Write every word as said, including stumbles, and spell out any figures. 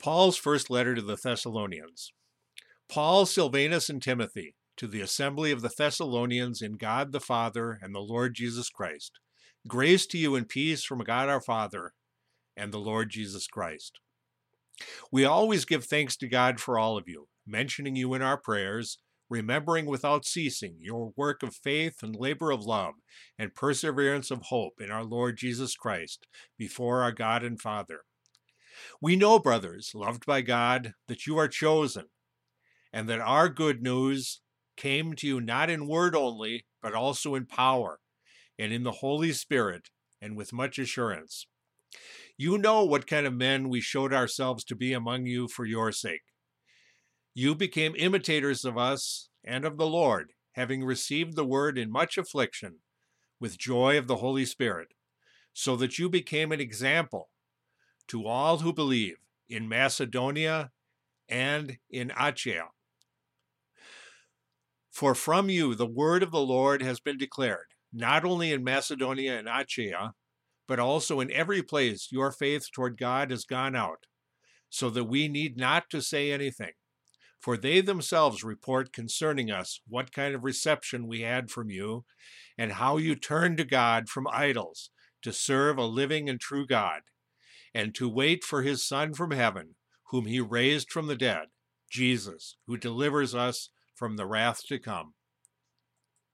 Paul's first letter to the Thessalonians. Paul, Silvanus, and Timothy, to the assembly of the Thessalonians in God the Father and the Lord Jesus Christ. Grace to you and peace from God our Father and the Lord Jesus Christ. We always give thanks to God for all of you, mentioning you in our prayers, remembering without ceasing your work of faith and labor of love and perseverance of hope in our Lord Jesus Christ before our God and Father. We know, brothers, loved by God, that you are chosen, and that our good news came to you not in word only, but also in power, and in the Holy Spirit, and with much assurance. You know what kind of men we showed ourselves to be among you for your sake. You became imitators of us and of the Lord, having received the word in much affliction, with joy of the Holy Spirit, so that you became an example to all who believe in Macedonia and in Achaia. For from you the word of the Lord has been declared, not only in Macedonia and Achaia, but also in every place your faith toward God has gone out, so that we need not to say anything. For they themselves report concerning us what kind of reception we had from you, and how you turned to God from idols to serve a living and true God, and to wait for his Son from heaven, whom he raised from the dead, Jesus, who delivers us from the wrath to come.